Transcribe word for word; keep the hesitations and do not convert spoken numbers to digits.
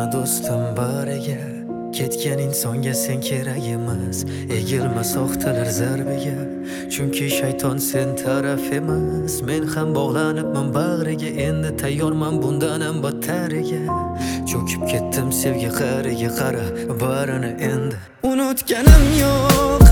do'stim bariga, ketgan insonga sen kerak emas. Egilma soxtalar zarbiga, chunki shayton sen taraf emas. Men ham bog'lanibman bag'riga, endi tayyorman bundan ham battariga. Cho'kib ketdim sevgi qariga, qara barini endi unutganim yo'q.